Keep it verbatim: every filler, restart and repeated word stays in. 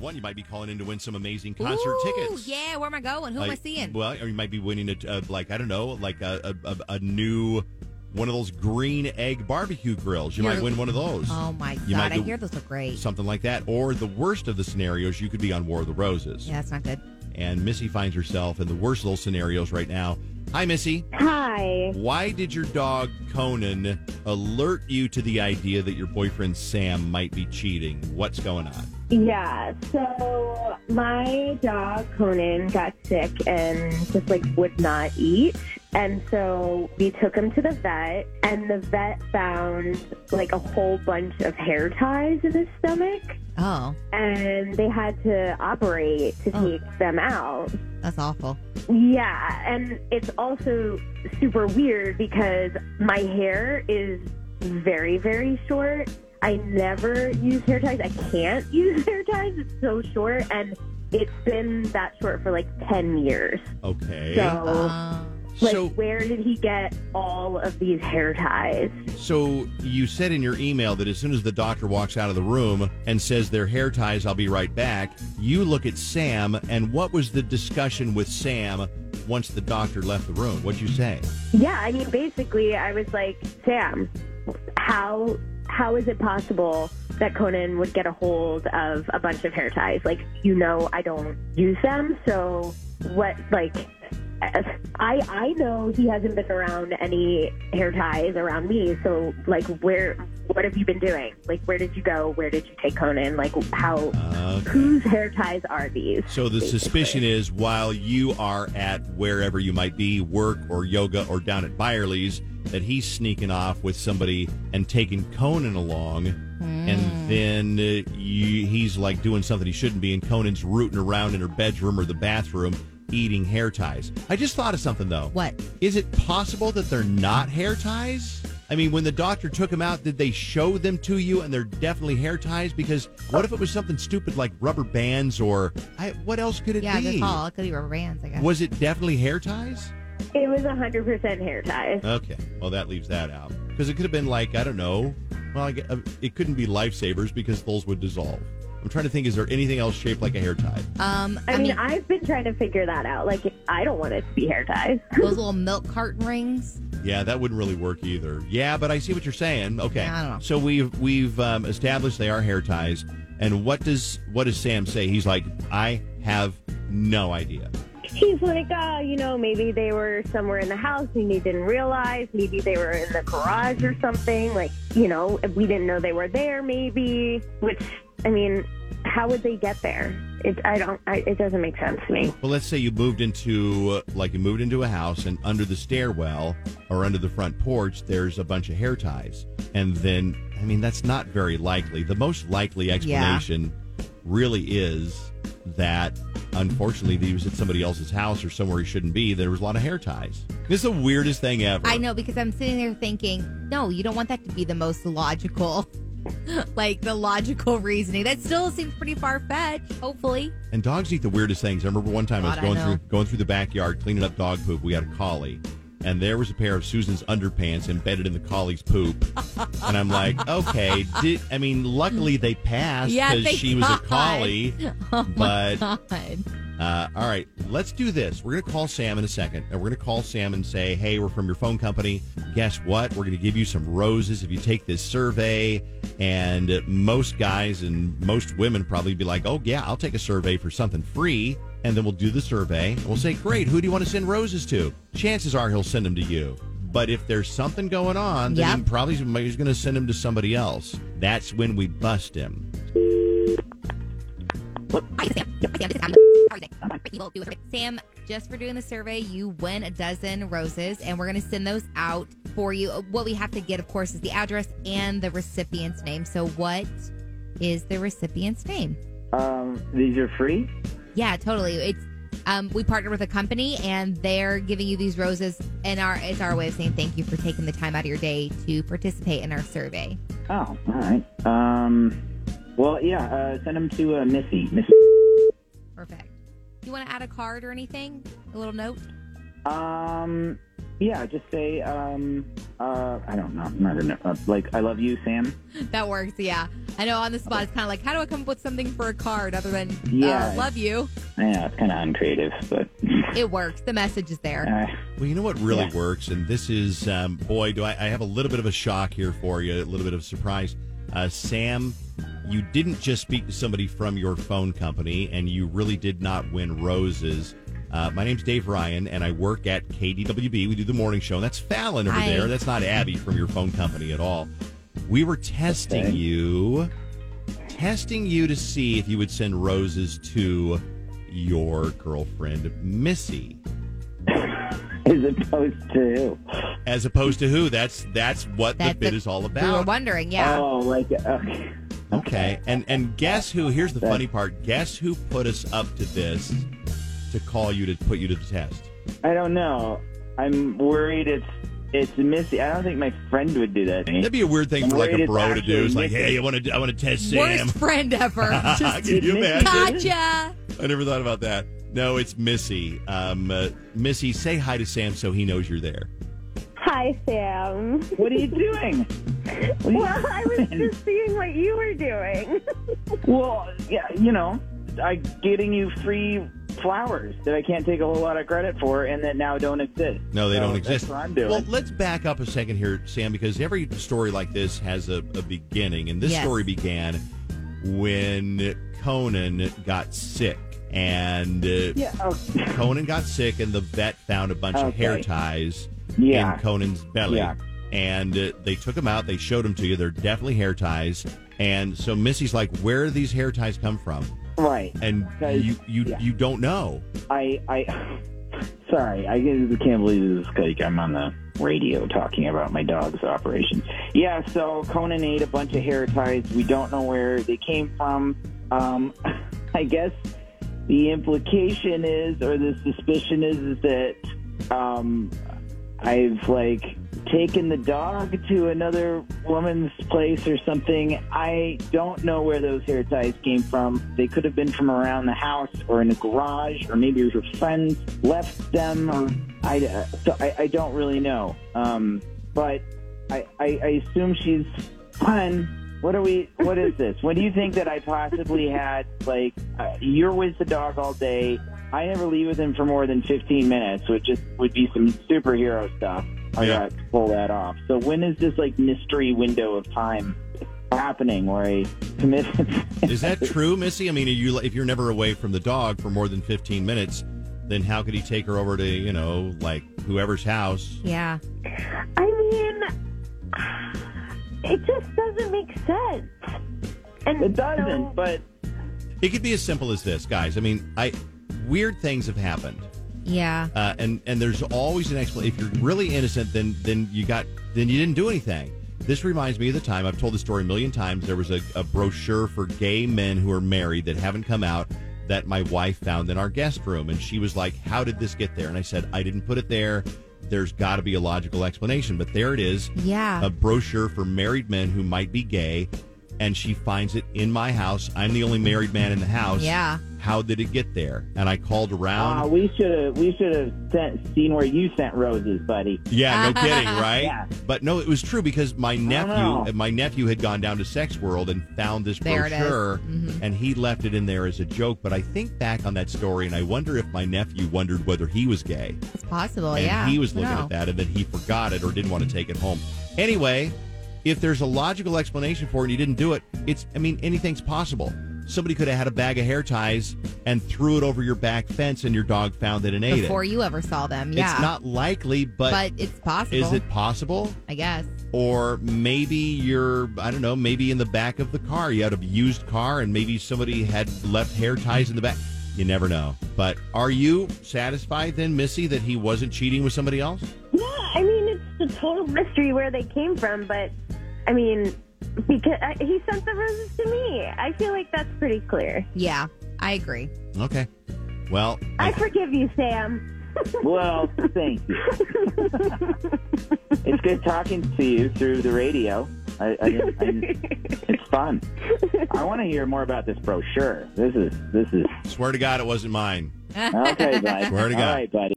one, you might be calling in to win some amazing concert Ooh, tickets. Yeah, where am I going? Who like, am I seeing? Well, or you might be winning a, uh, like, I don't know, like a, a, a new, one of those green egg barbecue grills. You You're, might win one of those. Oh, my you God. might I hear those are great. Something like that. Or the worst of the scenarios, you could be on War of the Roses. Yeah, that's not good. And Missy finds herself in the worst of those scenarios right now. Hi, Missy. Hi. Why did your dog, Conan, alert you to the idea that your boyfriend, Sam, might be cheating? What's going on? Yeah, so my dog, Conan, got sick and just, like, would not eat. And so we took him to the vet, and the vet found, like, a whole bunch of hair ties in his stomach. Oh. And they had to operate to Oh. take them out. That's awful. Yeah, and it's also super weird because my hair is very, very short. I never use hair ties. I can't use hair ties. It's so short, and it's been that short for like ten years. Okay. So, Uh, like, So- where did he get all of these hair ties? So you said in your email that as soon as the doctor walks out of the room and says their hair ties, I'll be right back, you look at Sam, and what was the discussion with Sam once the doctor left the room? What'd you say? Yeah, I mean, basically, I was like, Sam, how how is it possible that Conan would get a hold of a bunch of hair ties? Like, you know, I don't use them, so what, like, I I know he hasn't been around any hair ties around me, so, like, where, what have you been doing? Like, where did you go? Where did you take Conan? Like, how, Okay. whose hair ties are these? So the basically? suspicion is while you are at wherever you might be, work or yoga or down at Byerly's, that he's sneaking off with somebody and taking Conan along, and then uh, you, he's like doing something he shouldn't be, and Conan's rooting around in her bedroom or the bathroom eating hair ties. I just thought of something, though. What? Is it possible that they're not hair ties? I mean, when the doctor took them out, did they show them to you and they're definitely hair ties? Because what if it was something stupid like rubber bands or I, what else could it Yeah, be? good call. It could be rubber bands, I guess. Was it definitely hair ties? It was one hundred percent hair ties. Okay, well, that leaves that out. Because it could have been like, I don't know, well, I gue- uh, it couldn't be lifesavers because those would dissolve. I'm trying to think, is there anything else shaped like a hair tie? Um, I, I, mean, mean, I've been trying to figure that out. Like, I don't want it to be hair ties. those little milk carton rings. Yeah, that wouldn't really work either. Yeah, but I see what you're saying. Okay, Yeah, I don't know. so we've we've um, established they are hair ties, and what does what does Sam say? He's like, I have no idea. He's like, uh, you know, maybe they were somewhere in the house and you didn't realize. Maybe they were in the garage or something. Like, you know, we didn't know they were there, maybe. Which, I mean, how would they get there? It, I don't. I, it doesn't make sense to me. Well, let's say you moved into, uh, like you moved into a house and under the stairwell or under the front porch, there's a bunch of hair ties. And then, I mean, that's not very likely. The most likely explanation really is that, unfortunately, he was at somebody else's house or somewhere he shouldn't be. There was a lot of hair ties. This is the weirdest thing ever. I know, because I'm sitting there thinking, no, you don't want that to be the most logical, like the logical reasoning. That still seems pretty far-fetched, hopefully. And dogs eat the weirdest things. I remember one time I was God, I going know. through going through the backyard cleaning up dog poop. We had a collie, and there was a pair of Susan's underpants embedded in the collie's poop. And I'm like, okay, did I mean? Luckily they passed Yeah, because thank she was a God. collie. Oh, But my God. uh, all right, let's do this. We're gonna call Sam in a second, and we're gonna call Sam and say, hey, we're from your phone company. Guess what? We're gonna give you some roses if you take this survey. And most guys and most women probably be like, oh yeah, I'll take a survey for something free. And then we'll do the survey. And we'll say, great, who do you want to send roses to? Chances are he'll send them to you. But if there's something going on, then Yep. he probably he's going to send them to somebody else. That's when we bust him. Hi, Sam. Hi, Sam. This is Adam. How are you doing? You will do a survey. Sam, just for doing the survey, you win a dozen roses, and we're going to send those out for you. What we have to get, of course, is the address and the recipient's name. So what is the recipient's name? Um, these are free? Yeah, totally. It's um, we partner with a company, and they're giving you these roses, and our it's our way of saying thank you for taking the time out of your day to participate in our survey. Oh, all right. Um, well, yeah, uh, send them to uh, Missy. Missy. Perfect. Do you want to add a card or anything? A little note? Um, yeah, just say, um, uh, I don't know. I don't know. Uh, like, I love you, Sam. That works, yeah. I know on the spot, it's kind of like, how do I come up with something for a card other than Yeah. uh, love you? Yeah, it's kind of uncreative, but It works. The message is there. uh, Well, you know what really Yeah. works, and this is, um, boy, do I, I have a little bit of a shock here for you, a little bit of surprise. Uh, Sam, you didn't just speak to somebody from your phone company, and you really did not win roses. Uh, my name's Dave Ryan, and I work at K D W B. We do the morning show, and that's Fallon over Hi. there. That's not Abby from your phone company at all. We were testing Okay. you, testing you to see if you would send roses to your girlfriend, Missy. as opposed to who? As opposed to who? That's that's what That's the bid the- is all We were about. wondering, yeah. Oh, like, okay. Okay, and and guess who? Here's the funny part. Guess who put us up to this to call you to put you to the test? I don't know. I'm worried it's it's Missy. I don't think my friend would do that to me. That'd be a weird thing I'm for like a worried it's bro to do. actually It's like, Missy. hey, I want to I want to test Sam. Worst friend ever. Just Can you imagine? gotcha. I never thought about that. No, it's Missy. Um, uh, Missy, say hi to Sam so he knows you're there. Hi, Sam. What are you doing? What are you- Well, I was just seeing what you were doing. Well, yeah, you know, I'm getting you free flowers that I can't take a whole lot of credit for and that now don't exist. No, they So don't exist. That's what I'm doing. Well, let's back up a second here, Sam, because every story like this has a, a beginning. And this Yes. story began when Conan got sick. And uh, yeah, oh, Conan got sick, and the vet found a bunch of Okay. hair ties yeah. in Conan's belly. Yeah. And uh, they took them out. They showed them to you. They're definitely hair ties. And so Missy's like, where do these hair ties come from? Right. And 'Cause- you you, yeah. you don't know. I, I, sorry, I can't believe this is like I'm on the radio talking about my dog's operation. Yeah, so Conan ate a bunch of hair ties. We don't know where they came from. Um, I guess the implication is, or the suspicion is, is that um, I've like taken the dog to another woman's place or something. I don't know where those hair ties came from. They could have been from around the house or in a garage, or maybe her friends left them. Or I, uh, so I, I don't really know. Um, but I, I, I assume she's fun. What are we? What is this? What do you think that I possibly had? Like, uh, you're with the dog all day. I never leave with him for more than fifteen minutes, which just would be some superhero stuff. I Yeah. got to pull that off. So when is this like mystery window of time happening where I commit? Is that true, Missy? I mean, are you if you're never away from the dog for more than fifteen minutes, then how could he take her over to, you know, like whoever's house? Yeah. I mean, it just doesn't make sense. And It doesn't, so- but It could be as simple as this, guys. I mean, I weird things have happened. Yeah. Uh, and and there's always an explanation. If you're really innocent, then then you got then you didn't do anything. This reminds me of the time I've told the story a million times. There was a, a brochure for gay men who are married that haven't come out that my wife found in our guest room, and she was like, "How did this get there?" And I said, "I didn't put it there. There's got to be a logical explanation." But there it is, Yeah. a brochure for married men who might be gay, and she finds it in my house. I'm the only married man in the house. Yeah. How did it get there? And I called around. uh, we should have we should have sent seen where you sent roses, buddy. Yeah, no kidding, right? Yeah. But no, it was true because my know. nephew, my nephew had gone down to Sex World and found this There it is. brochure, Mhm. and he left it in there as a joke. But I think back on that story, and I wonder if my nephew wondered whether he was gay, It's possible, and yeah. he was I looking know. at that, and then he forgot it or didn't want to take it home. Anyway, if there's a logical explanation for it and you didn't do it, it's I mean anything's possible. Somebody could have had a bag of hair ties and threw it over your back fence, and your dog found it and ate Before it. you ever saw them, yeah. It's not likely, but, but it's possible. is it possible? I guess. Or maybe you're, I don't know, maybe in the back of the car. You had a used car and maybe somebody had left hair ties in the back. You never know. But are you satisfied then, Missy, that he wasn't cheating with somebody else? Yeah, I mean, it's a total mystery where they came from, but I mean, because uh, he sent the roses to me. I feel like that's pretty clear. Yeah, I agree. Okay. Well, I forgive you, Sam. Well, thank you. It's good talking to you through the radio. I, I, I, it's fun. I want to hear more about this brochure. This is this is swear to God it wasn't mine. okay, bud. Swear to God. All right, buddy.